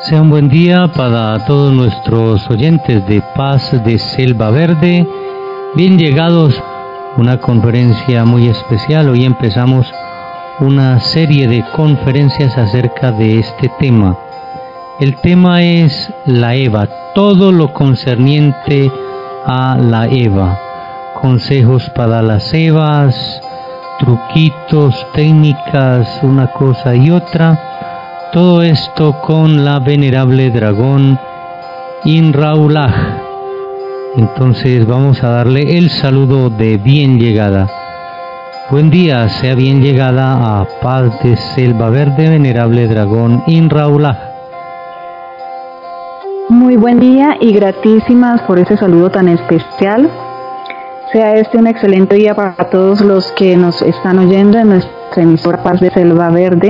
Sea un buen día para todos nuestros oyentes de Paz de Selva Verde. Bien llegados a una conferencia muy especial. Hoy empezamos una serie de conferencias acerca de este tema. El tema es la Eva, todo lo concerniente a la Eva. Consejos para las Evas, truquitos, técnicas, una cosa y otra. Todo esto con la venerable dragón Inraulaj. Entonces vamos a darle el saludo de bien llegada. Buen día, sea bien llegada a Paz de Selva Verde, venerable dragón Inraulaj. Muy buen día y gratísimas por ese saludo tan especial. Sea este un excelente día para todos los que nos están oyendo en nuestra emisora Paz de Selva Verde.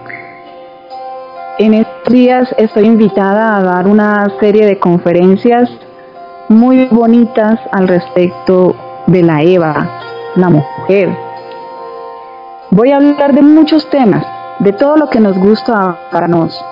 En estos días estoy invitada a dar una serie de conferencias muy bonitas al respecto de la Eva, la mujer. Voy a hablar de muchos temas, de todo lo que nos gusta para nosotros,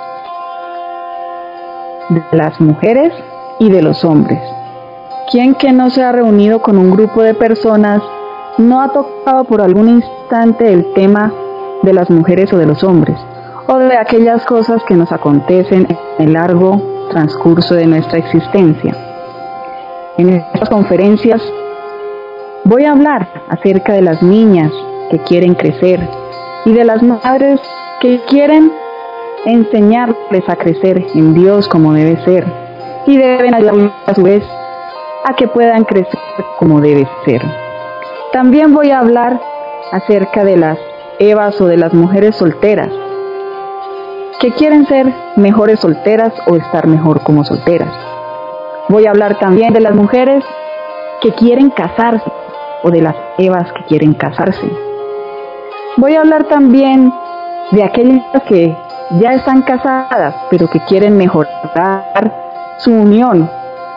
de las mujeres y de los hombres. ¿Quién que no se ha reunido con un grupo de personas no ha tocado por algún instante el tema de las mujeres o de los hombres? O de aquellas cosas que nos acontecen en el largo transcurso de nuestra existencia. En estas conferencias voy a hablar acerca de las niñas que quieren crecer y de las madres que quieren enseñarles a crecer en Dios como debe ser y deben ayudarles a su vez a que puedan crecer como debe ser. También voy a hablar acerca de las Evas o de las mujeres solteras que quieren ser mejores solteras o estar mejor como solteras. Voy a hablar también de las mujeres que quieren casarse o de las Evas que quieren casarse. Voy a hablar también de aquellas que ya están casadas pero que quieren mejorar su unión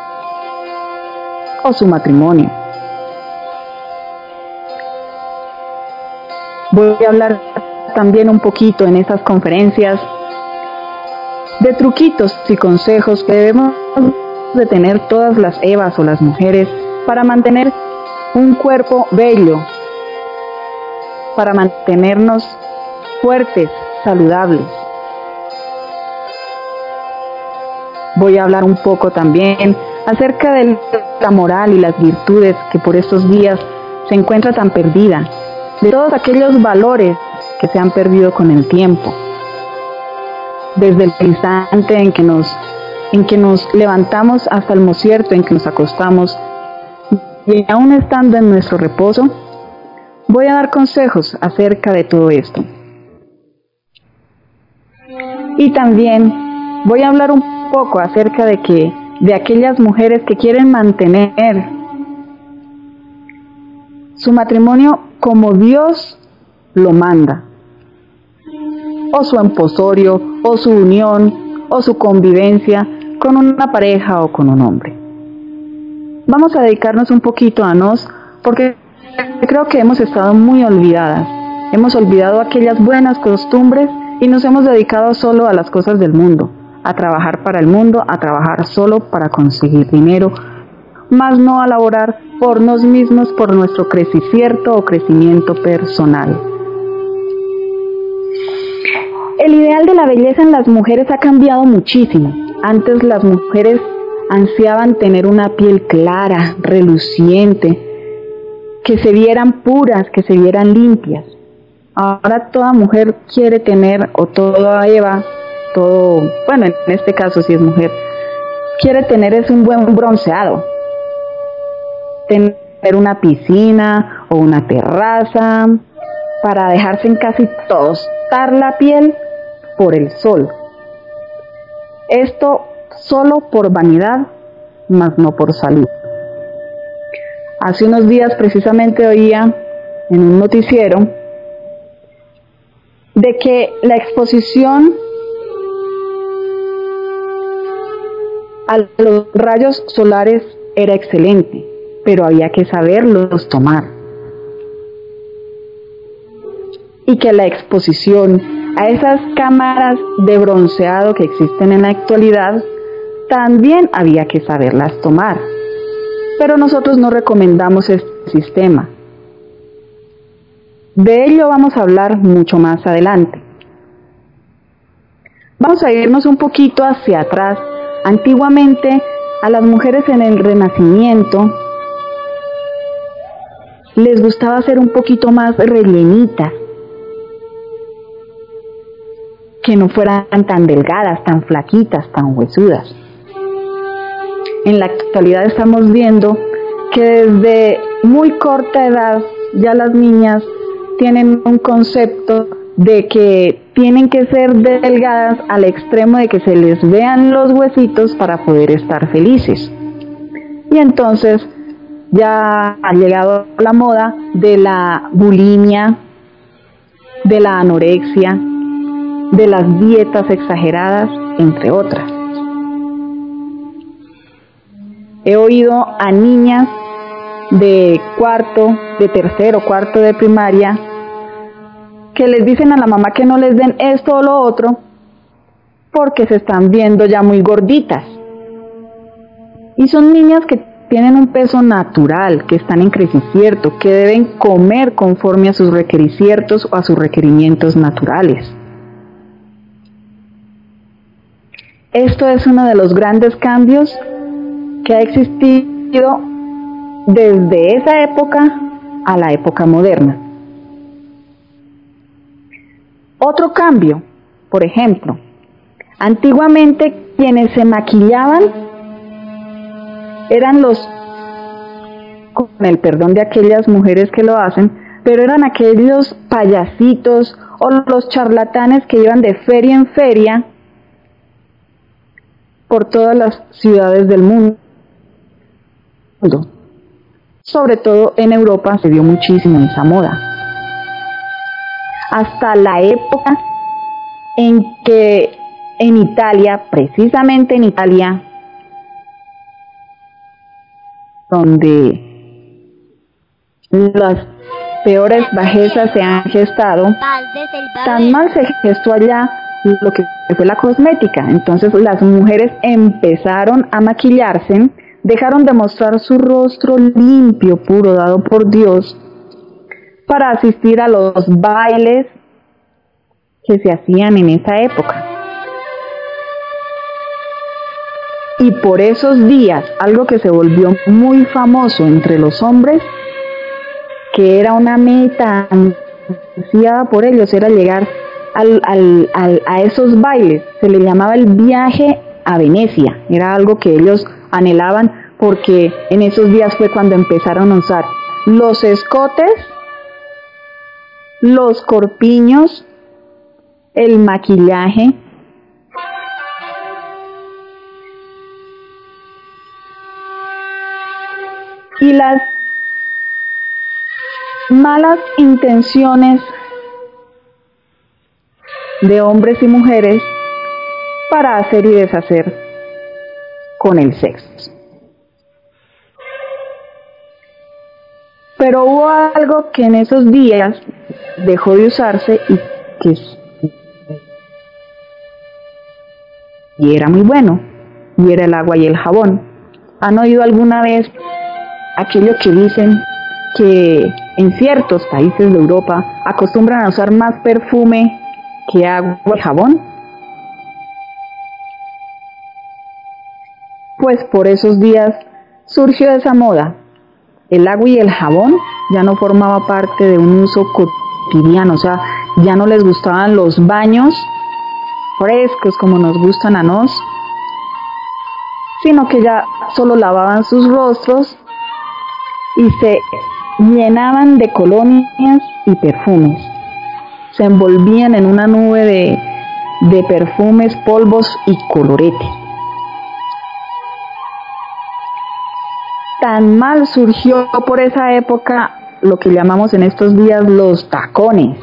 o su matrimonio. Voy a hablar también un poquito en estas conferencias de truquitos y consejos que debemos de tener todas las Evas o las mujeres para mantener un cuerpo bello, para mantenernos fuertes, saludables. Voy a hablar un poco también acerca de la moral y las virtudes que por estos días se encuentra tan perdida, de todos aquellos valores que se han perdido con el tiempo. Desde el instante en que nos levantamos hasta el momento en que nos acostamos, y aún estando en nuestro reposo, voy a dar consejos acerca de todo esto. Y también voy a hablar un poco acerca de aquellas mujeres que quieren mantener su matrimonio como Dios lo manda, o su emposorio, o su unión, o su convivencia con una pareja o con un hombre. Vamos a dedicarnos un poquito a nos, porque creo que hemos estado muy olvidadas. Hemos olvidado aquellas buenas costumbres y nos hemos dedicado solo a las cosas del mundo, a trabajar para el mundo, a trabajar solo para conseguir dinero, más no a laborar por nos mismos, por nuestro crecimiento o crecimiento personal. El ideal de la belleza en las mujeres ha cambiado muchísimo. Antes las mujeres ansiaban tener una piel clara, reluciente, que se vieran puras, que se vieran limpias. Ahora toda mujer quiere tener, o toda Eva, bueno, en este caso si es mujer, quiere tener es un buen bronceado, tener una piscina o una terraza para dejarse en casi tostar la piel por el sol. Esto solo por vanidad, mas no por salud. Hace unos días precisamente oía en un noticiero de que la exposición a los rayos solares era excelente, pero había que saberlos tomar. Y que la exposición a esas cámaras de bronceado que existen en la actualidad, también había que saberlas tomar. Pero nosotros no recomendamos este sistema. De ello vamos a hablar mucho más adelante. Vamos a irnos un poquito hacia atrás. Antiguamente, a las mujeres en el Renacimiento les gustaba ser un poquito más rellenitas, que no fueran tan delgadas, tan flaquitas, tan huesudas. En la actualidad estamos viendo que desde muy corta edad ya las niñas tienen un concepto de que tienen que ser delgadas al extremo de que se les vean los huesitos para poder estar felices. Y entonces ya ha llegado la moda de la bulimia, de la anorexia, de las dietas exageradas, entre otras. He oído a niñas de tercero, cuarto de primaria, que les dicen a la mamá que no les den esto o lo otro porque se están viendo ya muy gorditas. Y son niñas que tienen un peso natural, que están en crecimiento, que deben comer conforme a sus requerimientos o a sus requerimientos naturales. Esto es uno de los grandes cambios que ha existido desde esa época a la época moderna. Otro cambio, por ejemplo, antiguamente quienes se maquillaban eran con el perdón de aquellas mujeres que lo hacen, pero eran aquellos payasitos o los charlatanes que iban de feria en feria por todas las ciudades del mundo. Sobre todo en Europa se dio muchísimo esa moda. Hasta la época en que en Italia, precisamente en Italia, donde las peores bajezas se han gestado, tan mal se gestó allá lo que fue la cosmética. Entonces las mujeres empezaron a maquillarse, dejaron de mostrar su rostro limpio, puro, dado por Dios, para asistir a los bailes que se hacían en esa época. Y por esos días, algo que se volvió muy famoso entre los hombres, que era una meta ansiada por ellos, era llegar a esos bailes. Se le llamaba el viaje a Venecia. Era algo que ellos anhelaban, porque en esos días fue cuando empezaron a usar los escotes, los corpiños, el maquillaje, y las malas intenciones de hombres y mujeres para hacer y deshacer con el sexo. Pero hubo algo que en esos días dejó de usarse y era muy bueno, y era el agua y el jabón. ¿Han oído alguna vez aquello que dicen que en ciertos países de Europa acostumbran a usar más perfume que agua y jabón? Pues por esos días surgió esa moda. El agua y el jabón ya no formaba parte de un uso cotidiano, o sea, ya no les gustaban los baños frescos como nos gustan a nos, sino que ya solo lavaban sus rostros y se llenaban de colonias y perfumes. Se envolvían en una nube de perfumes, polvos y colorete. Tan mal surgió por esa época lo que llamamos en estos días los tacones,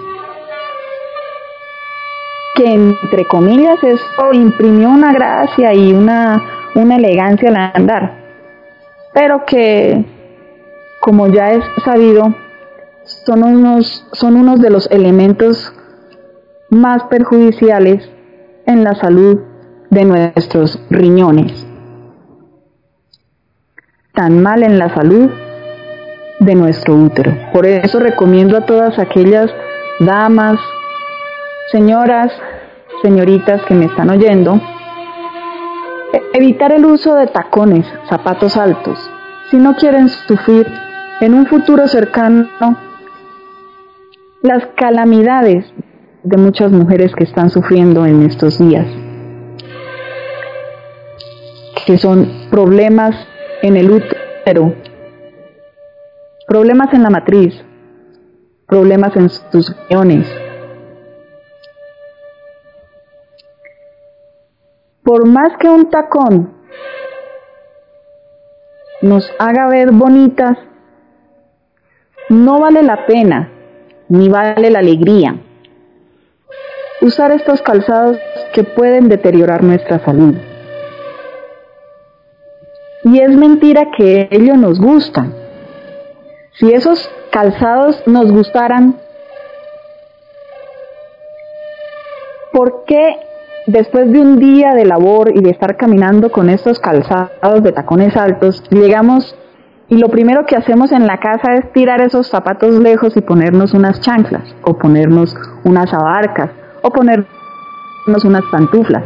que entre comillas eso imprimió una gracia y una elegancia al andar, pero que, como ya es sabido, son unos de los elementos más perjudiciales en la salud de nuestros riñones, tan mal en la salud de nuestro útero. Por eso recomiendo a todas aquellas damas, señoras, señoritas que me están oyendo, evitar el uso de tacones, zapatos altos, si no quieren sufrir en un futuro cercano las calamidades de muchas mujeres que están sufriendo en estos días, que son problemas en el útero, problemas en la matriz, problemas en sus riñones. Por más que un tacón nos haga ver bonitas, no vale la pena, ni vale la alegría usar estos calzados que pueden deteriorar nuestra salud. Y es mentira que ellos nos gustan. Si esos calzados nos gustaran, ¿por qué después de un día de labor y de estar caminando con estos calzados de tacones altos, llegamos y lo primero que hacemos en la casa es tirar esos zapatos lejos y ponernos unas chanclas, o ponernos unas abarcas, o ponernos unas pantuflas?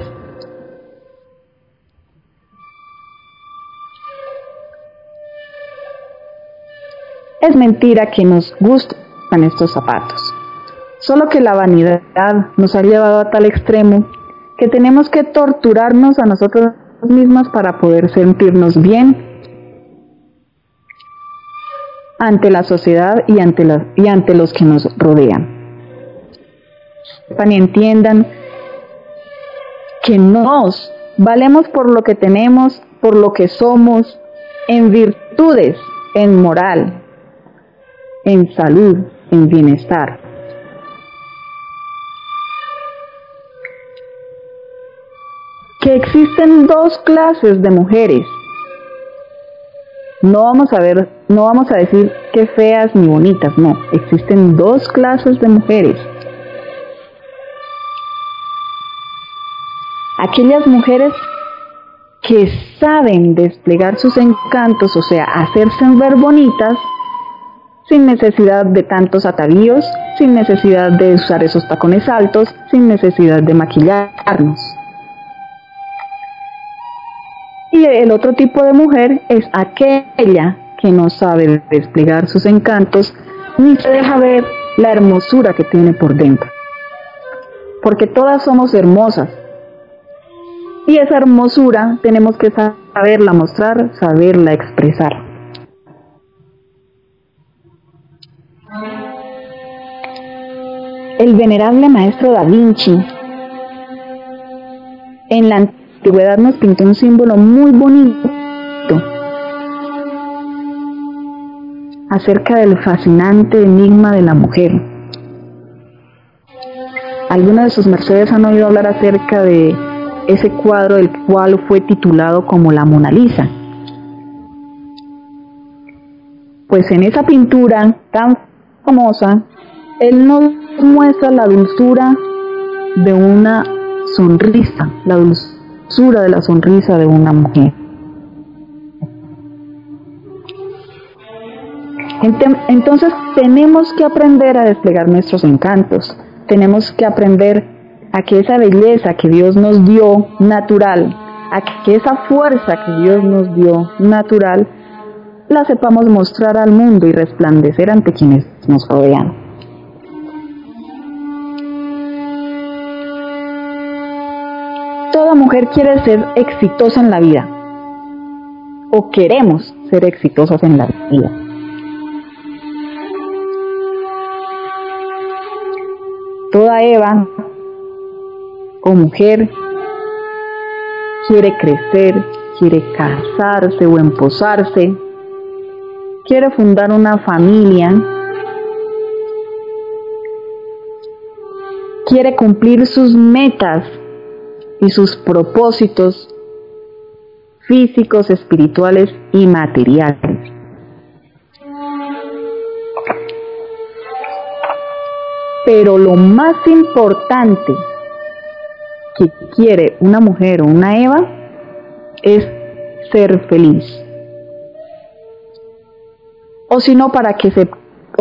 Es mentira que nos gustan estos zapatos, solo que la vanidad nos ha llevado a tal extremo que tenemos que torturarnos a nosotros mismas para poder sentirnos bien ante la sociedad y ante los que nos rodean. Sepan y entiendan que nos valemos por lo que tenemos, por lo que somos, en virtudes, en moral, en salud, en bienestar. Que existen dos clases de mujeres. No vamos a decir que feas ni bonitas, no. Existen dos clases de mujeres. Aquellas mujeres que saben desplegar sus encantos, o sea, hacerse ver bonitas, sin necesidad de tantos atavíos, sin necesidad de usar esos tacones altos, sin necesidad de maquillarnos. Y el otro tipo de mujer es aquella que no sabe desplegar sus encantos ni se deja ver la hermosura que tiene por dentro. Porque todas somos hermosas. Y esa hermosura tenemos que saberla mostrar, saberla expresar. El venerable maestro Da Vinci en la antigüedad nos pintó un símbolo muy bonito acerca del fascinante enigma de la mujer. Algunas de sus mercedes han oído hablar acerca de ese cuadro del cual fue titulado como la Mona Lisa. Pues en esa pintura tan famosa, él nos muestra la dulzura de una sonrisa, la dulzura de la sonrisa de una mujer. Entonces tenemos que aprender a desplegar nuestros encantos, tenemos que aprender a que esa belleza que Dios nos dio natural, a que esa fuerza que Dios nos dio natural, la sepamos mostrar al mundo y resplandecer ante quienes nos rodean. Toda mujer quiere ser exitosa en la vida, o queremos ser exitosas en la vida. Toda Eva o mujer quiere crecer, quiere casarse o emposarse, quiere fundar una familia, quiere cumplir sus metas y sus propósitos físicos, espirituales y materiales. Pero lo más importante que quiere una mujer o una Eva es ser feliz. O si no, ¿para qué se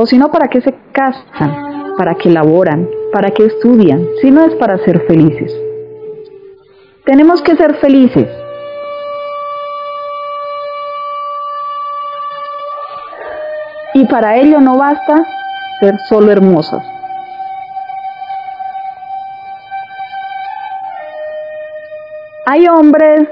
casan? ¿Para qué laboran? ¿Para qué estudian? Si no es para ser felices. Tenemos que ser felices. Y para ello no basta ser solo hermosas. Hay hombres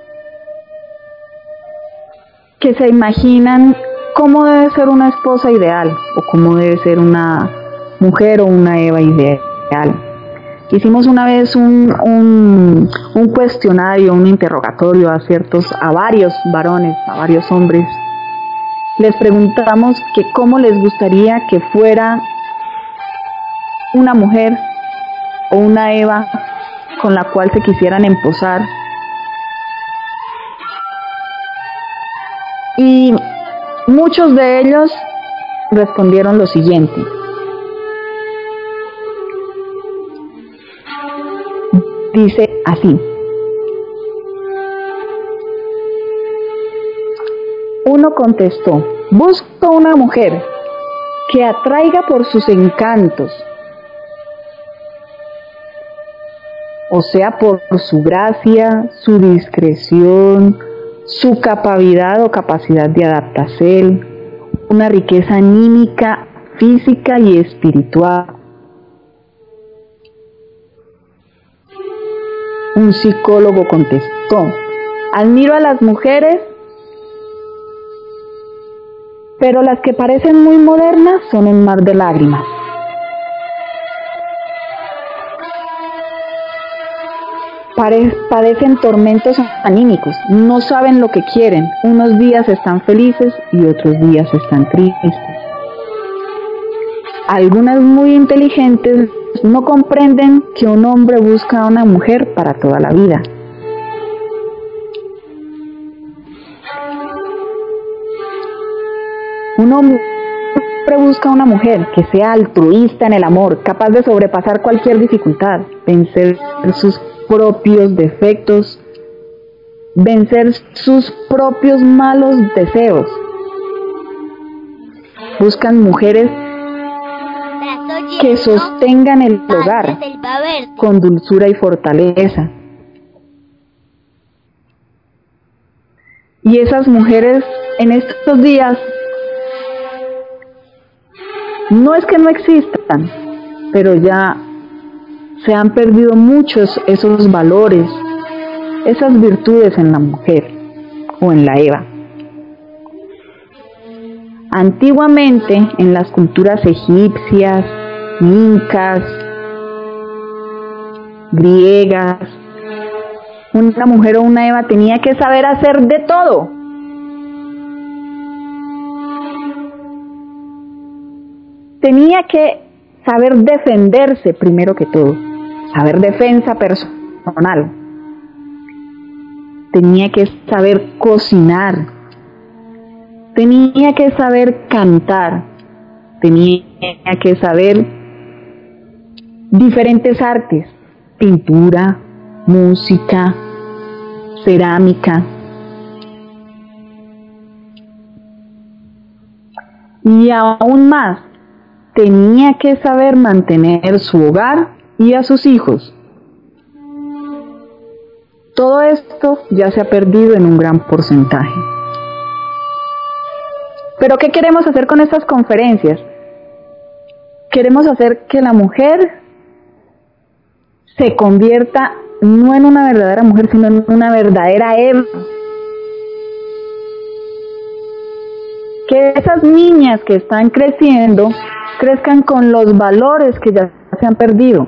que se imaginan cómo debe ser una esposa ideal o cómo debe ser una mujer o una Eva ideal. Hicimos una vez un cuestionario, un interrogatorio a varios varones, a varios hombres. Les preguntamos que cómo les gustaría que fuera una mujer o una Eva con la cual se quisieran emposar. Y muchos de ellos respondieron lo siguiente: dice así. Uno contestó: busco una mujer que atraiga por sus encantos, o sea, por su gracia, su discreción, su capacidad o capacidad de adaptación, una riqueza anímica, física y espiritual. Un psicólogo contestó: admiro a las mujeres, pero las que parecen muy modernas son un mar de lágrimas. Padecen tormentos anímicos, no saben lo que quieren, unos días están felices y otros días están tristes. Algunas muy inteligentes no comprenden que un hombre busca a una mujer para toda la vida. Un hombre busca a una mujer que sea altruista en el amor, capaz de sobrepasar cualquier dificultad, vencer sus propios defectos, vencer sus propios malos deseos. Buscan mujeres que sostengan el hogar con dulzura y fortaleza. Y esas mujeres en estos días no es que no existan, pero ya se han perdido muchos esos valores, esas virtudes en la mujer o en la Eva. Antiguamente, en las culturas egipcias, incas, griegas, una mujer o una Eva tenía que saber hacer de todo. Tenía que saber defenderse primero que todo, saber defensa personal. Tenía que saber cocinar, tenía que saber cantar, tenía que saber diferentes artes, pintura, música, cerámica. Y aún más, tenía que saber mantener su hogar y a sus hijos. Todo esto ya se ha perdido en un gran porcentaje. ¿Pero qué queremos hacer con estas conferencias? Queremos hacer que la mujer se convierta no en una verdadera mujer, sino en una verdadera Eva. Que esas niñas que están creciendo crezcan con los valores que ya se han perdido.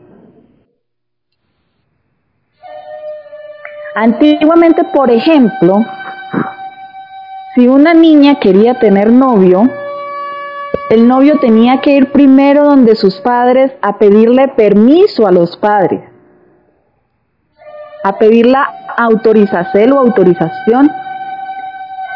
Antiguamente, por ejemplo, si una niña quería tener novio, el novio tenía que ir primero donde sus padres a pedirle permiso a los padres, a pedir la autorización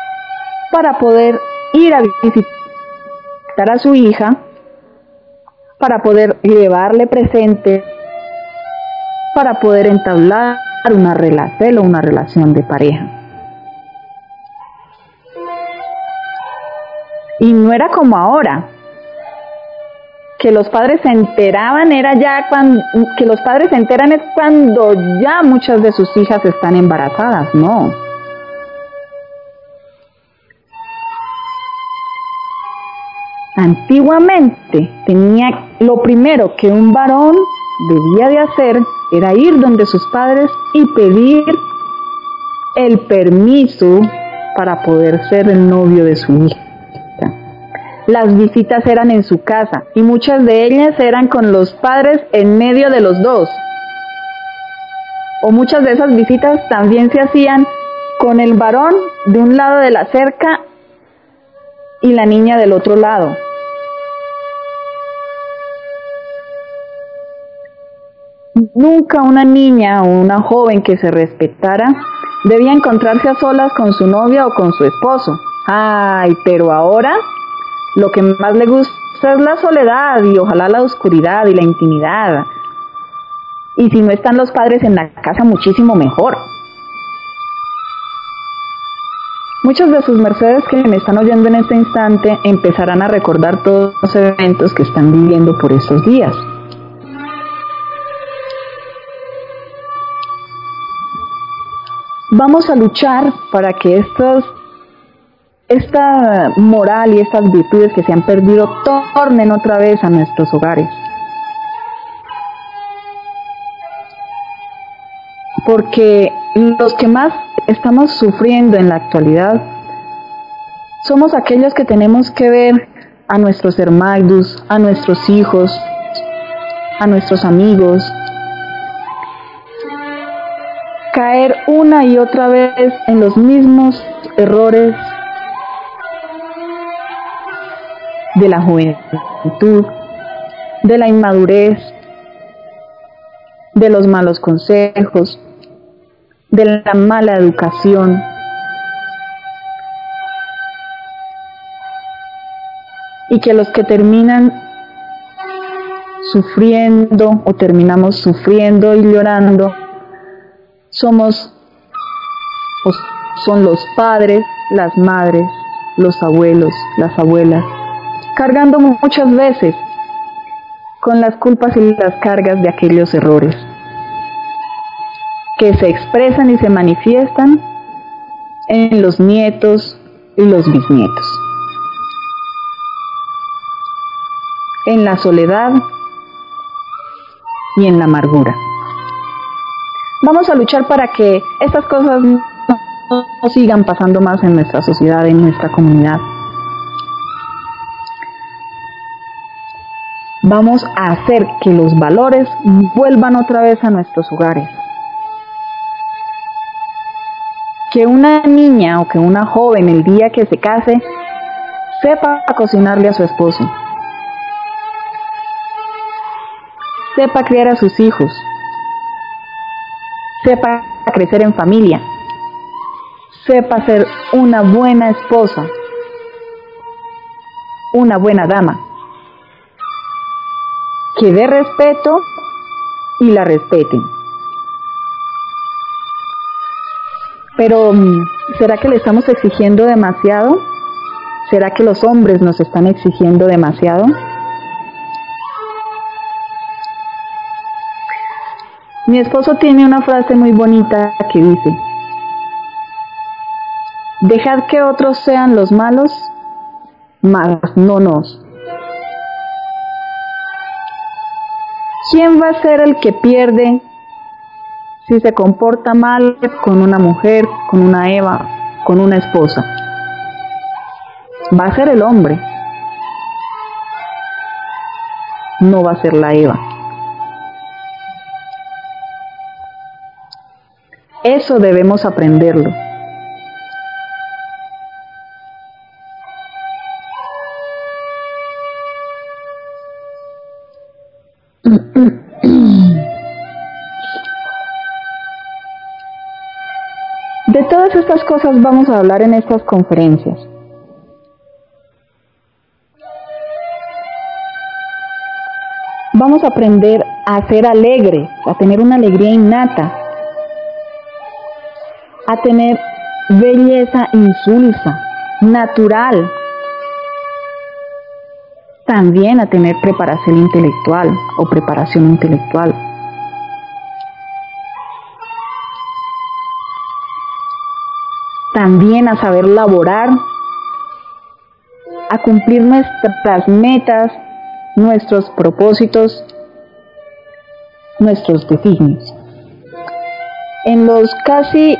para poder ir a visitar a su hija para poder llevarle presente, para poder entablar una relación de pareja. Y no era como ahora, que los padres se enteraban, que los padres se enteran es cuando ya muchas de sus hijas están embarazadas, no. Antiguamente lo primero que un varón debía de hacer era ir donde sus padres y pedir el permiso para poder ser el novio de su hija. Las visitas eran en su casa y muchas de ellas eran con los padres en medio de los dos. O muchas de esas visitas también se hacían con el varón de un lado de la cerca y la niña del otro lado. Nunca una niña o una joven que se respetara debía encontrarse a solas con su novia o con su esposo. Ay, pero ahora lo que más le gusta es la soledad y ojalá la oscuridad y la intimidad. Y si no están los padres en la casa, muchísimo mejor. Muchos de sus mercedes que me están oyendo en este instante empezarán a recordar todos los eventos que están viviendo por estos días. Vamos a luchar para que esta moral y estas virtudes que se han perdido tornen otra vez a nuestros hogares. Porque los que más estamos sufriendo en la actualidad somos aquellos que tenemos que ver a nuestros hermanos, a nuestros hijos, a nuestros amigos, caer una y otra vez en los mismos errores de la juventud, de la inmadurez, de los malos consejos, de la mala educación. Y que los que terminan sufriendo o terminamos sufriendo y llorando son los padres, las madres, los abuelos, las abuelas, cargando muchas veces con las culpas y las cargas de aquellos errores que se expresan y se manifiestan en los nietos y los bisnietos, en la soledad y en la amargura. Vamos a luchar para que estas cosas no sigan pasando más en nuestra sociedad, en nuestra comunidad. Vamos a hacer que los valores vuelvan otra vez a nuestros hogares. Que una niña o que una joven el día que se case sepa cocinarle a su esposo, sepa criar a sus hijos, sepa crecer en familia, sepa ser una buena esposa, una buena dama, que dé respeto y la respeten. Pero, ¿será que le estamos exigiendo demasiado? ¿Será que los hombres nos están exigiendo demasiado? Mi esposo tiene una frase muy bonita que dice: dejad que otros sean los malos, mas no nos. ¿Quién va a ser el que pierde si se comporta mal con una mujer, con una Eva, con una esposa? Va a ser el hombre, no va a ser la Eva. Eso debemos aprenderlo. De todas estas cosas vamos a hablar en estas conferencias. Necesitamos aprender a ser alegres, a tener una alegría innata, a tener belleza insulsa, natural, también a tener preparación intelectual o preparación intelectual. También a saber laborar, a cumplir nuestras metas, nuestros propósitos, nuestros designios. En los casi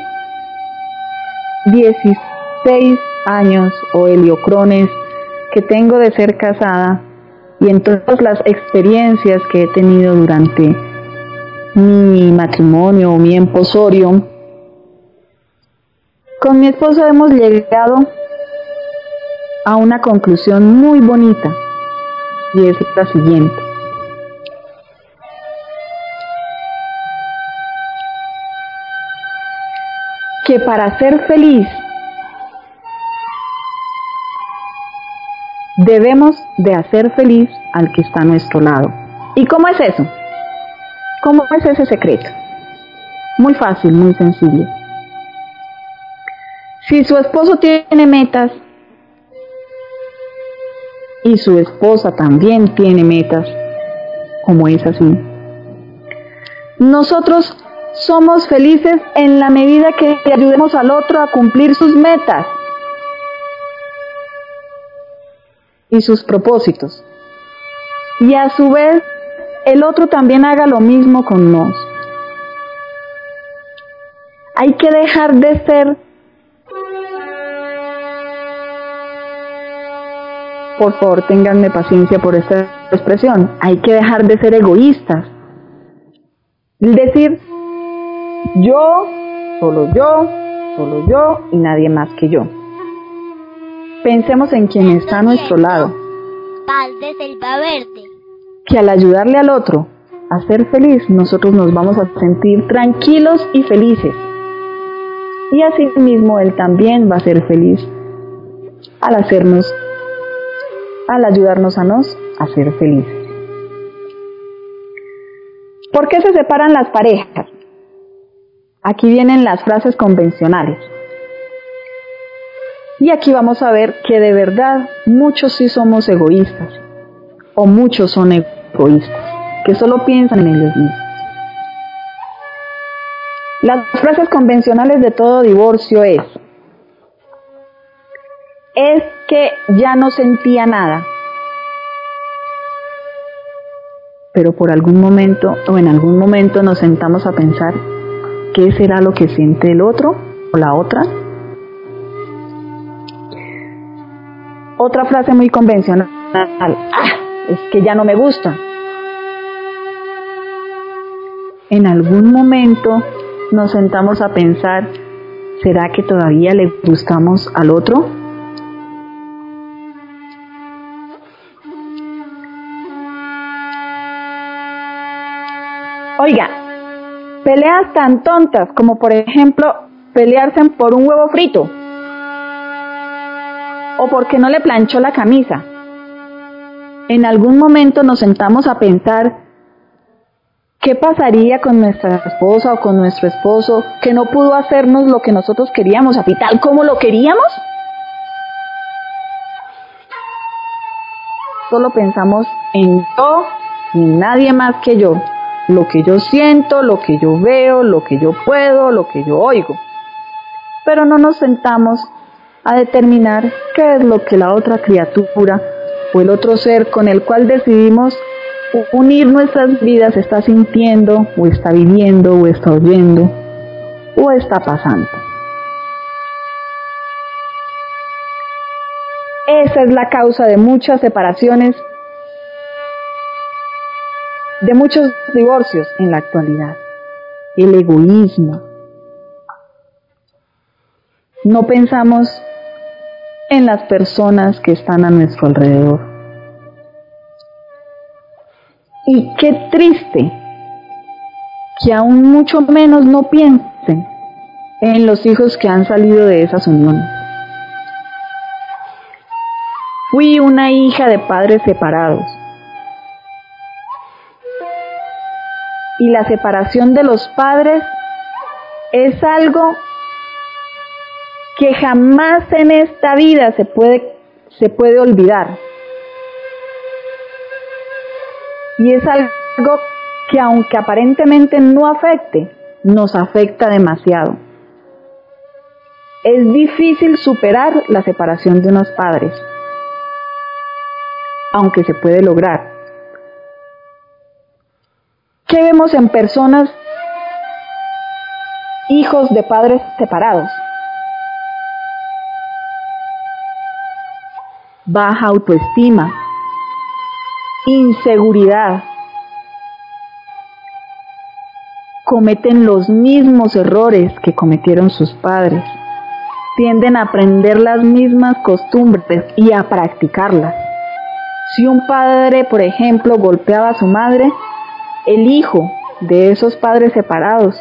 16 años o heliocrones que tengo de ser casada y en todas las experiencias que he tenido durante mi matrimonio o mi emposorio, con mi esposo hemos llegado a una conclusión muy bonita y es la siguiente. Que para ser feliz debemos de hacer feliz al que está a nuestro lado. ¿Y cómo es eso? ¿Cómo es ese secreto? Muy fácil, muy sencillo. Si su esposo tiene metas y su esposa también tiene metas, como es así, nosotros somos felices en la medida que ayudemos al otro a cumplir sus metas y sus propósitos. Y a su vez, el otro también haga lo mismo con nosotros. Hay que dejar de ser, por favor, ténganme paciencia por esta expresión, hay que dejar de ser egoístas. Es decir, solo yo y nadie más que yo. Pensemos en quien está a nuestro lado. Paz de Selva Verde. Que al ayudarle al otro a ser feliz, nosotros nos vamos a sentir tranquilos y felices. Y así mismo él también va a ser feliz al ayudarnos a ser felices. ¿Por qué se separan las parejas? Aquí vienen las frases convencionales. Y aquí vamos a ver que de verdad muchos sí somos egoístas, o muchos son egoístas, que solo piensan en ellos mismos. Las frases convencionales de todo divorcio es que ya no sentía nada, pero por algún momento o en algún momento nos sentamos a pensar qué será lo que siente el otro o la otra. Otra frase muy convencional, es que ya no me gusta. En algún momento nos sentamos a pensar, ¿será que todavía le gustamos al otro? Oiga, peleas tan tontas como por ejemplo pelearse por un huevo frito o porque no le planchó la camisa. En algún momento nos sentamos a pensar qué pasaría con nuestra esposa o con nuestro esposo que no pudo hacernos lo que nosotros queríamos, así tal como lo queríamos. Solo pensamos en yo y nadie más que yo. Lo que yo siento, lo que yo veo, lo que yo puedo, lo que yo oigo. Pero no nos sentamos a determinar qué es lo que la otra criatura o el otro ser con el cual decidimos unir nuestras vidas está sintiendo, o está viviendo, o está oyendo, o está pasando. Esa es la causa de muchas separaciones, de muchos divorcios en la actualidad. El egoísmo. No pensamos en las personas que están a nuestro alrededor. Y qué triste que aún mucho menos no piensen en los hijos que han salido de esas uniones. Fui una hija de padres separados. y la separación de los padres es algo que jamás en esta vida se puede olvidar. Y es algo que aunque aparentemente no afecte, nos afecta demasiado. Es difícil superar la separación de unos padres, aunque se puede lograr. ¿Qué vemos en personas, hijos de padres separados? Baja autoestima, inseguridad, cometen los mismos errores que cometieron sus padres, tienden a aprender las mismas costumbres y a practicarlas. Si un padre, por ejemplo, golpeaba a su madre, el hijo de esos padres separados,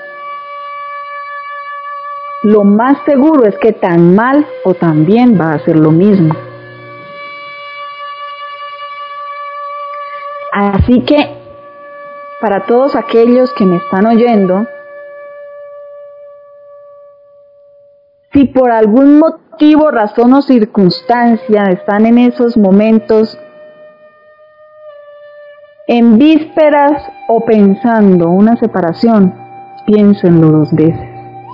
lo más seguro es que tan mal o tan bien va a hacer lo mismo. Así que, para todos aquellos que me están oyendo, si por algún motivo, razón o circunstancia están en esos momentos, en vísperas o pensando una separación, piénsenlo 2 veces.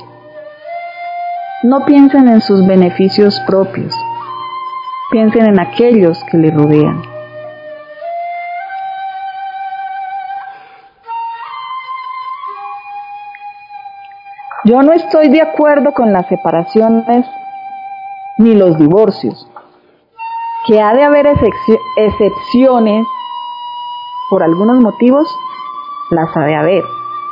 No piensen en sus beneficios propios, piensen en aquellos que le rodean. Yo no estoy de acuerdo con las separaciones ni los divorcios. Que ha de haber excepciones por algunos motivos, las ha de haber.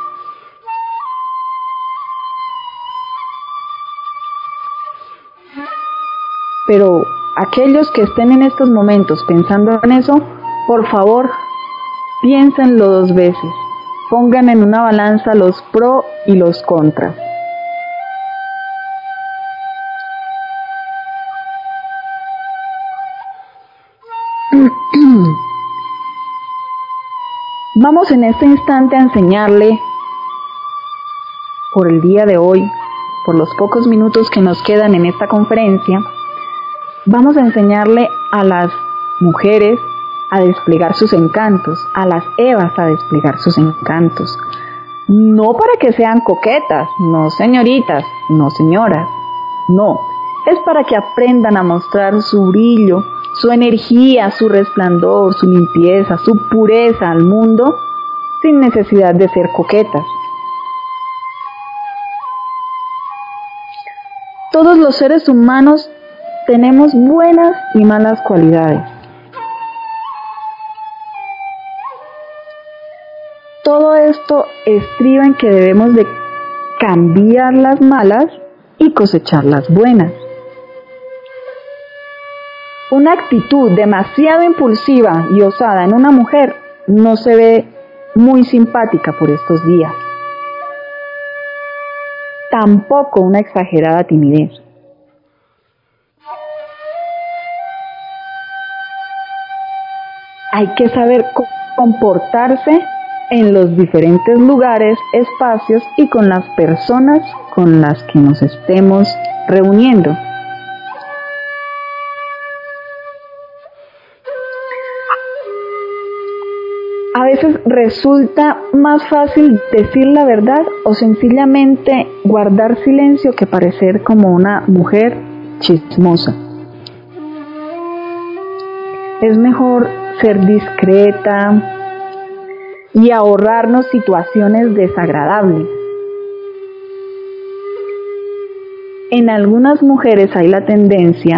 Pero aquellos que estén en estos momentos pensando en eso, por favor, piénsenlo 2 veces. Pongan en una balanza los pro y los contras. Vamos en este instante a enseñarle, por el día de hoy, por los pocos minutos que nos quedan en esta conferencia, vamos a enseñarle a las mujeres a desplegar sus encantos, a las Evas a desplegar sus encantos. No para que sean coquetas, no señoritas, no señoras, no. Es para que aprendan a mostrar su brillo, su energía, su resplandor, su limpieza, su pureza al mundo, sin necesidad de ser coquetas. Todos los seres humanos tenemos buenas y malas cualidades. Todo esto estriba en que debemos de cambiar las malas y cosechar las buenas. Una actitud demasiado impulsiva y osada en una mujer no se ve muy simpática por estos días. Tampoco una exagerada timidez. Hay que saber comportarse en los diferentes lugares, espacios y con las personas con las que nos estemos reuniendo. A veces resulta más fácil decir la verdad o sencillamente guardar silencio que parecer como una mujer chismosa. Es mejor ser discreta y ahorrarnos situaciones desagradables. En algunas mujeres hay la tendencia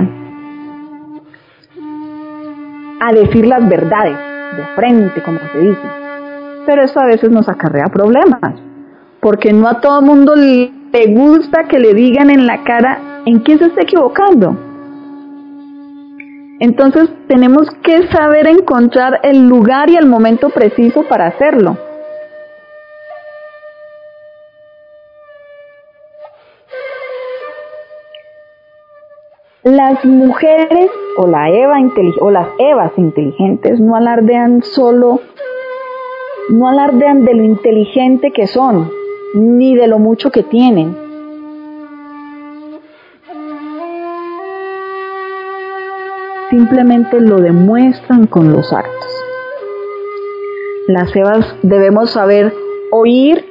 a decir las verdades de frente, como se dice, pero eso a veces nos acarrea problemas, porque no a todo mundo le gusta que le digan en la cara en qué se está equivocando. Entonces tenemos que saber encontrar el lugar y el momento preciso para hacerlo. Las mujeres o las Evas inteligentes no alardean solo no alardean de lo inteligente que son, ni de lo mucho que tienen. Simplemente lo demuestran con los actos. Las Evas debemos saber oír,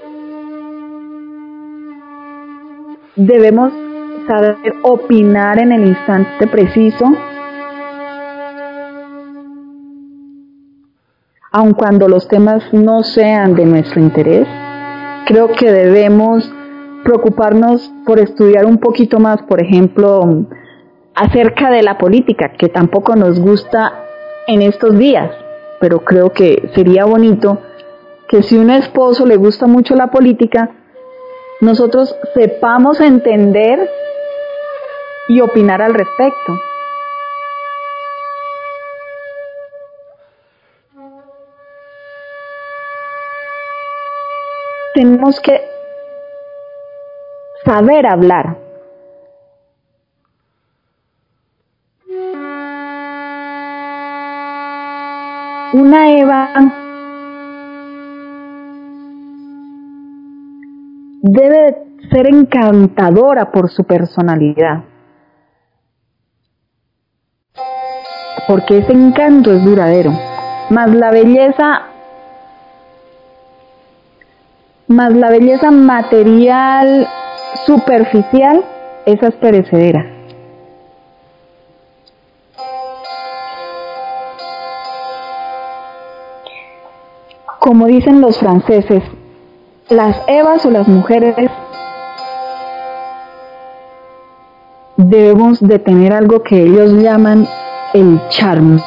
debemos saber opinar en el instante preciso, aun cuando los temas no sean de nuestro interés. Creo que debemos preocuparnos por estudiar un poquito más, por ejemplo, acerca de la política, que tampoco nos gusta en estos días, pero creo que sería bonito que si a un esposo le gusta mucho la política, nosotros sepamos entender y opinar al respecto. Tenemos que saber hablar. Una Eva debe ser encantadora por su personalidad, porque ese encanto es duradero, más la belleza material superficial, esa es perecedera. Como dicen los franceses, las Evas o las mujeres debemos de tener algo que ellos llaman el charme,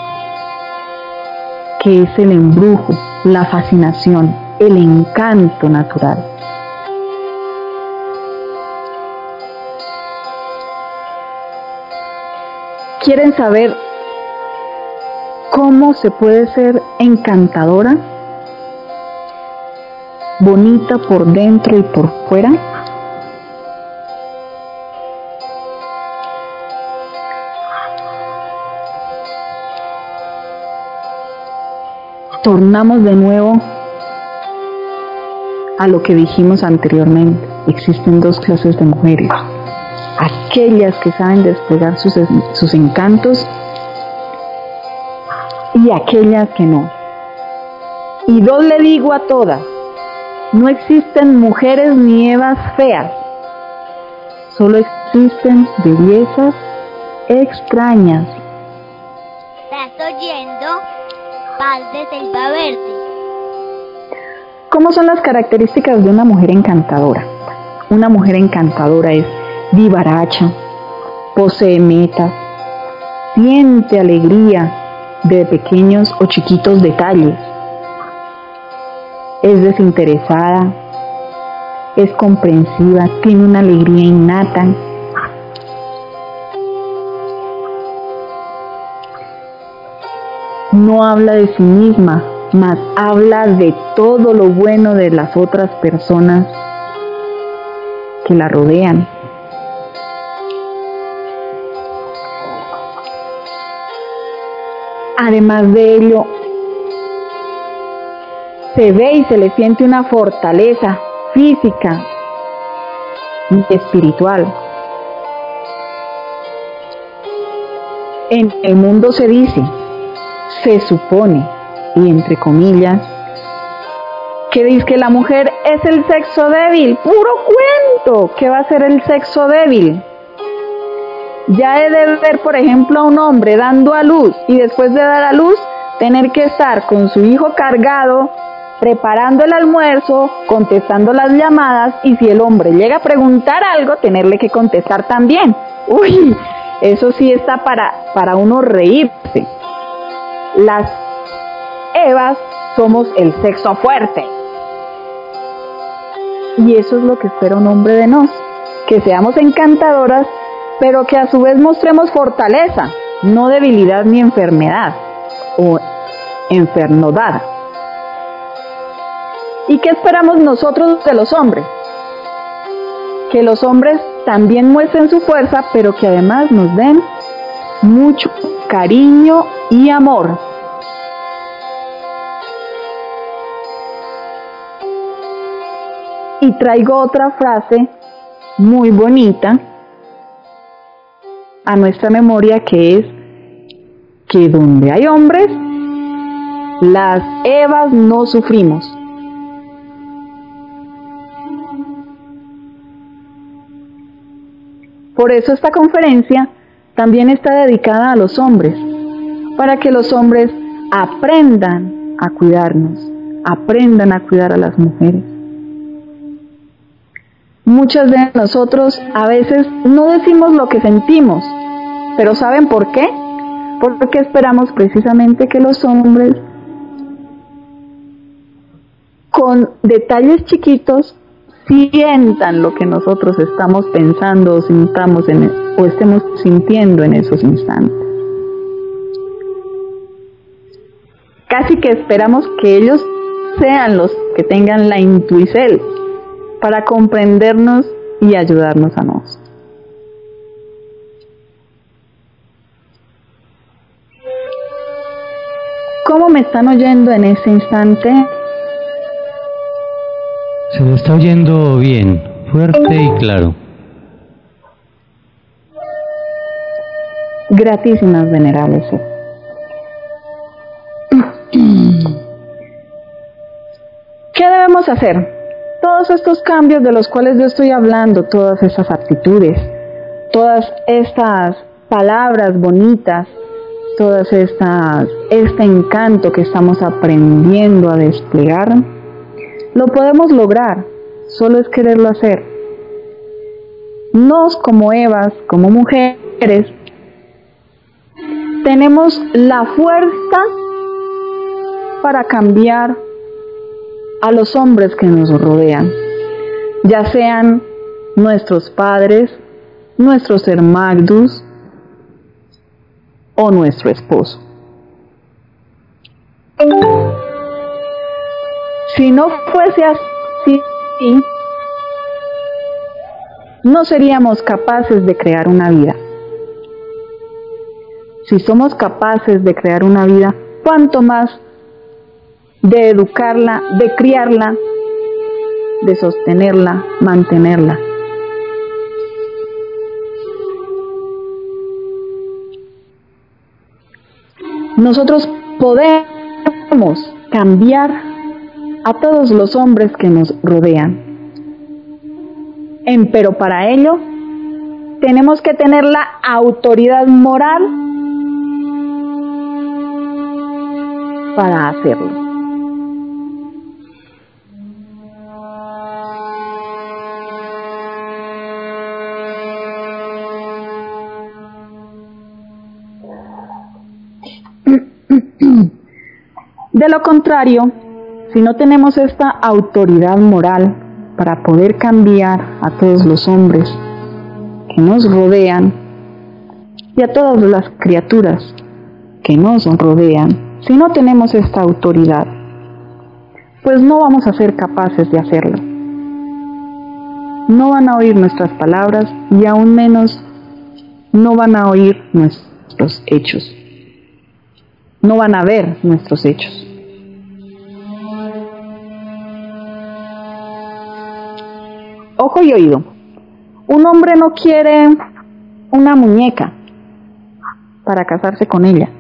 que es el embrujo, la fascinación, el encanto natural. ¿Quieren saber cómo se puede ser encantadora? Bonita por dentro y por fuera. Tornamos de nuevo a lo que dijimos anteriormente. Existen dos clases de mujeres: aquellas que saben desplegar sus encantos y aquellas que no. Y yo le digo a todas: no existen mujeres ni Evas feas, solo existen bellezas extrañas. ¿Estás oyendo? Paz de Selva Verde. ¿Cómo son las características de una mujer encantadora? Una mujer encantadora es vivaracha, posee metas, siente alegría de pequeños o chiquitos detalles, es desinteresada, es comprensiva, tiene una alegría innata. No habla de sí misma, mas habla de todo lo bueno de las otras personas que la rodean. Además de ello, se ve y se le siente una fortaleza física y espiritual. En el mundo se dice, se supone, y entre comillas, que dice que la mujer es el sexo débil. ¡Puro cuento! ¿Qué va a ser el sexo débil? Ya he de ver, por ejemplo, a un hombre dando a luz y después de dar a luz tener que estar con su hijo cargado, preparando el almuerzo, contestando las llamadas, y si el hombre llega a preguntar algo, tenerle que contestar también. ¡Uy! Eso sí está para uno reírse. Las Evas somos el sexo fuerte. Y eso es lo que espera un hombre de nos, que seamos encantadoras, pero que a su vez mostremos fortaleza, no debilidad ni enfermedad o enfermedad. ¿Y qué esperamos nosotros de los hombres? Que los hombres también muestren su fuerza, pero que además nos den mucho cariño y amor. Y traigo otra frase muy bonita a nuestra memoria, que es que donde hay hombres, las Evas no sufrimos. Por eso esta conferencia también está dedicada a los hombres, para que los hombres aprendan a cuidarnos, aprendan a cuidar a las mujeres. Muchas de nosotros a veces no decimos lo que sentimos, pero ¿saben por qué? Porque esperamos precisamente que los hombres, con detalles chiquitos, sientan lo que nosotros estamos pensando o sintamos o estemos sintiendo en esos instantes. Casi que esperamos que ellos sean los que tengan la intuición para comprendernos y ayudarnos a nosotros. ¿Cómo me están oyendo en este instante? Se le está oyendo bien, fuerte y claro. Gratísimas, venerables. ¿Qué debemos hacer? Todos estos cambios de los cuales yo estoy hablando, todas esas actitudes, todas estas palabras bonitas, este encanto que estamos aprendiendo a desplegar, lo podemos lograr, solo es quererlo hacer. Nos, como Evas, como mujeres, tenemos la fuerza para cambiar a los hombres que nos rodean, ya sean nuestros padres, nuestros hermanos o nuestro esposo. Si no fuese así, no seríamos capaces de crear una vida. Si somos capaces de crear una vida, ¿cuánto más de educarla, de criarla, de sostenerla, mantenerla? Nosotros podemos cambiar a todos los hombres que nos rodean. Pero para ello tenemos que tener la autoridad moral para hacerlo. De lo contrario, si no tenemos esta autoridad moral para poder cambiar a todos los hombres que nos rodean y a todas las criaturas que nos rodean, si no tenemos esta autoridad, pues no vamos a ser capaces de hacerlo. No van a oír nuestras palabras y aún menos no van a oír nuestros hechos. No van a ver nuestros hechos. Ojo y oído. Un hombre no quiere una muñeca para casarse con ella.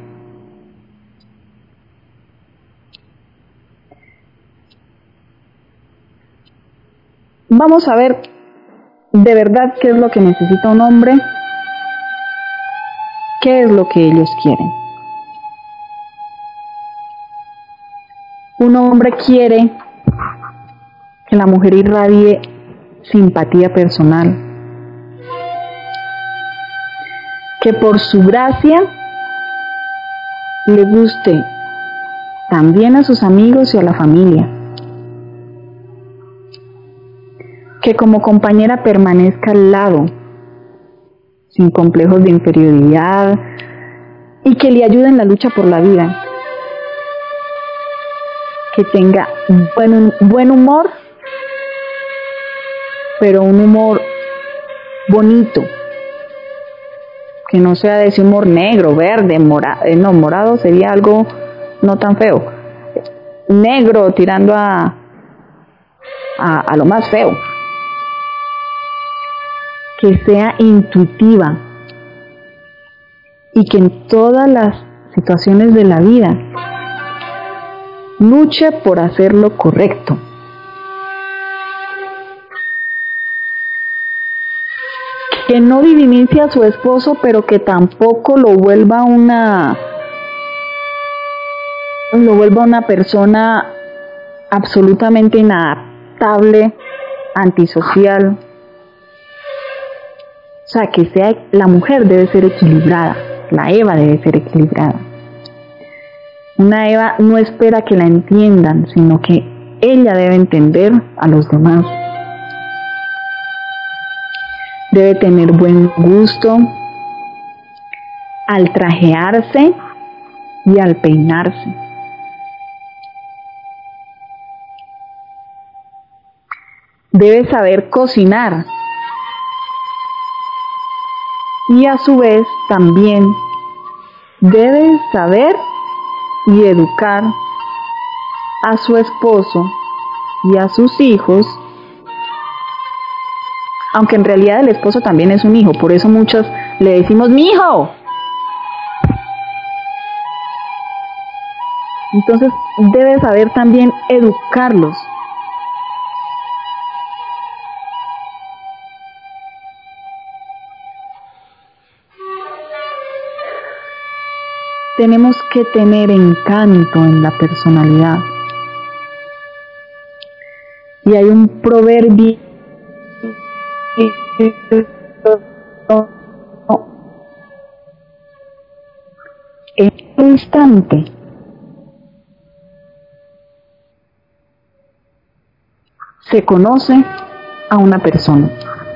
Vamos a ver de verdad qué es lo que necesita un hombre, qué es lo que ellos quieren. Un hombre quiere que la mujer irradie simpatía personal, que por su gracia le guste también a sus amigos y a la familia, que como compañera permanezca al lado, sin complejos de inferioridad, y que le ayude en la lucha por la vida, que tenga buen humor, pero un humor bonito, que no sea de ese humor negro, verde, morado sería algo no tan feo, negro tirando a a lo más feo. Que sea intuitiva y que en todas las situaciones de la vida luche por hacer lo correcto. Que no divinice a su esposo, pero que tampoco lo vuelva una persona absolutamente inadaptable, antisocial. O sea, que sea, la mujer debe ser equilibrada, la Eva debe ser equilibrada. Una Eva no espera que la entiendan, sino que ella debe entender a los demás. Debe tener buen gusto al trajearse y al peinarse. Debe saber cocinar y a su vez también debe saber y educar a su esposo y a sus hijos, aunque en realidad el esposo también es un hijo, por eso muchos le decimos mi hijo. Entonces debe saber también educarlos. Tenemos que tener encanto en la personalidad. Y hay un proverbio en un instante se conoce a una persona.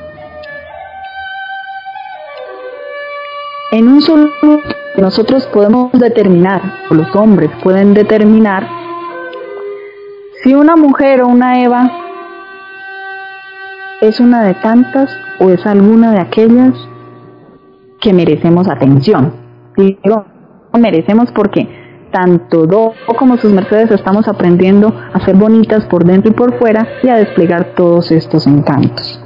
En un solo nosotros podemos determinar, o los hombres pueden determinar, si una mujer o una Eva es una de tantas o es alguna de aquellas que merecemos atención. Digo, merecemos porque tanto Do como sus mercedes estamos aprendiendo a ser bonitas por dentro y por fuera y a desplegar todos estos encantos.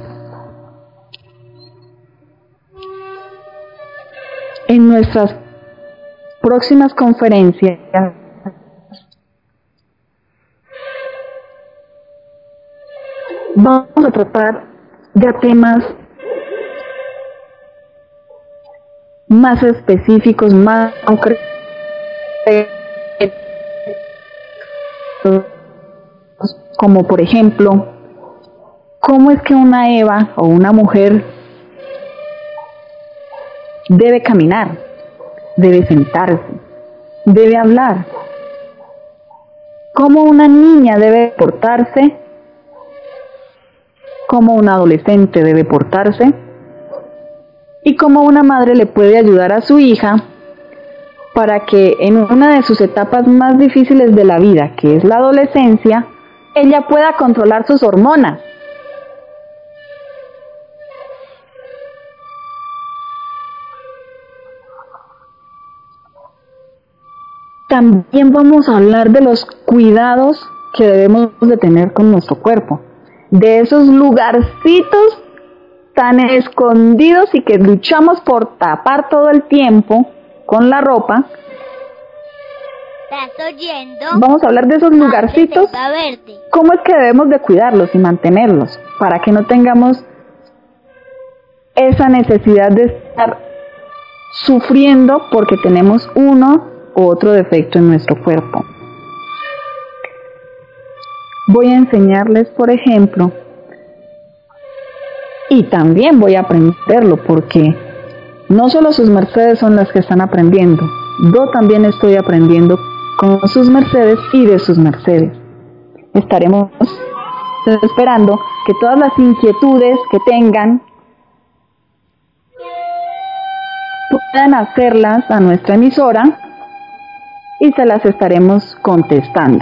En nuestras próximas conferencias vamos a tratar ya temas más específicos, más concretos, como por ejemplo, ¿cómo es que una Eva o una mujer debe caminar, debe sentarse, debe hablar? ¿Cómo una niña debe portarse? ¿Cómo un adolescente debe portarse? ¿Y cómo una madre le puede ayudar a su hija para que en una de sus etapas más difíciles de la vida, que es la adolescencia, ella pueda controlar sus hormonas? También vamos a hablar de los cuidados que debemos de tener con nuestro cuerpo, de esos lugarcitos tan escondidos y que luchamos por tapar todo el tiempo con la ropa. ¿Estás oyendo? Vamos a hablar de esos lugarcitos, cómo es que debemos de cuidarlos y mantenerlos para que no tengamos esa necesidad de estar sufriendo porque tenemos uno u otro defecto en nuestro cuerpo. Voy a enseñarles, por ejemplo, y también voy a aprenderlo porque no solo sus mercedes son las que están aprendiendo, yo también estoy aprendiendo con sus mercedes y de sus mercedes. Estaremos esperando que todas las inquietudes que tengan puedan hacerlas a nuestra emisora y se las estaremos contestando.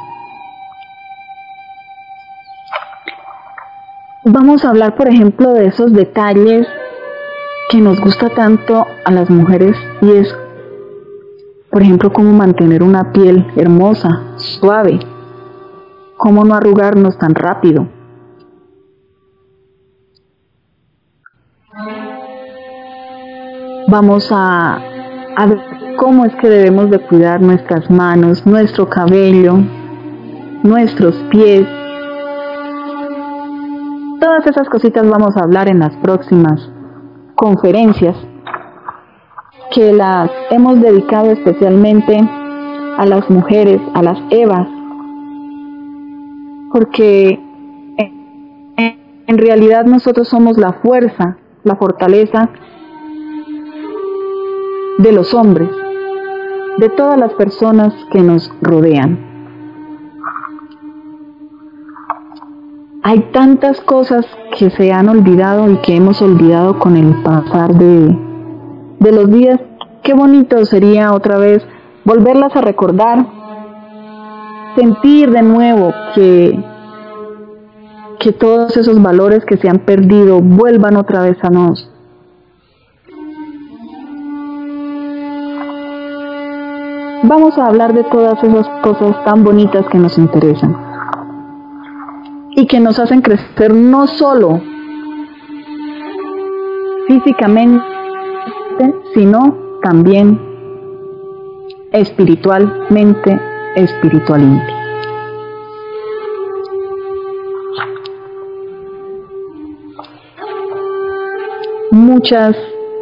Vamos a hablar, por ejemplo, de esos detalles que nos gusta tanto a las mujeres y es, por ejemplo, cómo mantener una piel hermosa, suave, cómo no arrugarnos tan rápido, Vamos a ver cómo es que debemos de cuidar nuestras manos, nuestro cabello, nuestros pies. Todas esas cositas vamos a hablar en las próximas conferencias que las hemos dedicado especialmente a las mujeres, a las Evas, porque en realidad nosotros somos la fuerza, la fortaleza de los hombres, de todas las personas que nos rodean. Hay tantas cosas que se han olvidado y que hemos olvidado con el pasar de los días. Qué bonito sería otra vez volverlas a recordar, sentir de nuevo que todos esos valores que se han perdido vuelvan otra vez a nosotros. Vamos a hablar de todas esas cosas tan bonitas que nos interesan y que nos hacen crecer no solo físicamente, sino también espiritualmente, espiritualmente. Muchas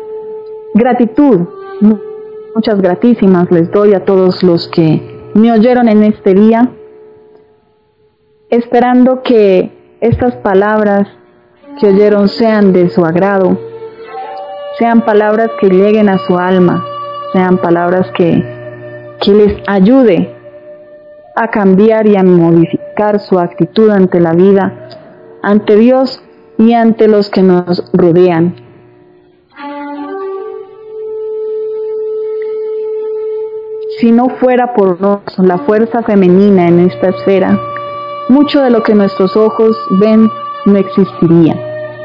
gratísimas les doy a todos los que me oyeron en este día, esperando que estas palabras que oyeron sean de su agrado, sean palabras que lleguen a su alma, sean palabras que les ayude a cambiar y a modificar su actitud ante la vida, ante Dios y ante los que nos rodean. Si no fuera por la fuerza femenina en esta esfera, mucho de lo que nuestros ojos ven no existiría.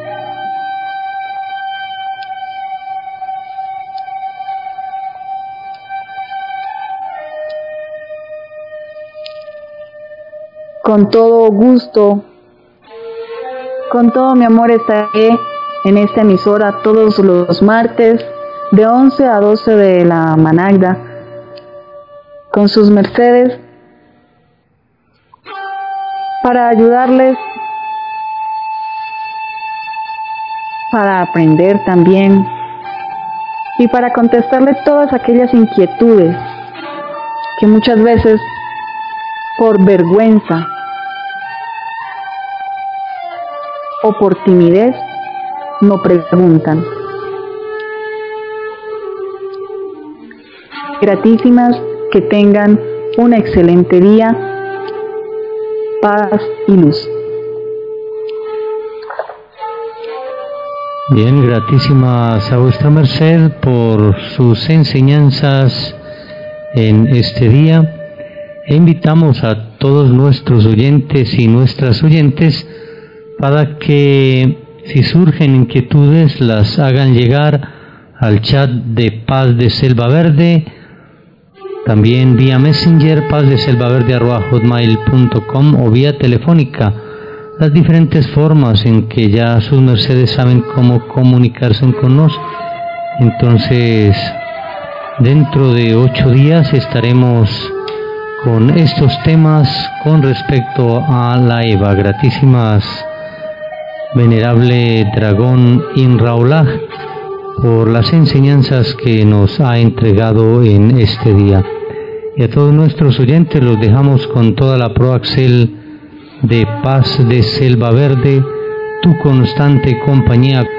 Con todo gusto, con todo mi amor estaré en esta emisora todos los martes de 11 a 12 de la Managda con sus mercedes para ayudarles, para aprender también y para contestarles todas aquellas inquietudes que muchas veces por vergüenza o por timidez no preguntan. Gratísimas, que tengan un excelente día, paz y luz. Bien, gratísimas a vuestra merced por sus enseñanzas en este día, e invitamos a todos nuestros oyentes y nuestras oyentes para que, si surgen inquietudes, las hagan llegar al chat de Paz de Selva Verde, también vía Messenger, pazdeselvaverde@hotmail.com, o vía telefónica, las diferentes formas en que ya sus mercedes saben cómo comunicarse con nosotros. Entonces, dentro de 8 días estaremos con estos temas con respecto a la Eva. Gratísimas, venerable dragón Inraulah, por las enseñanzas que nos ha entregado en este día. Y a todos nuestros oyentes los dejamos con toda la Proaxel de Paz de Selva Verde, tu constante compañía.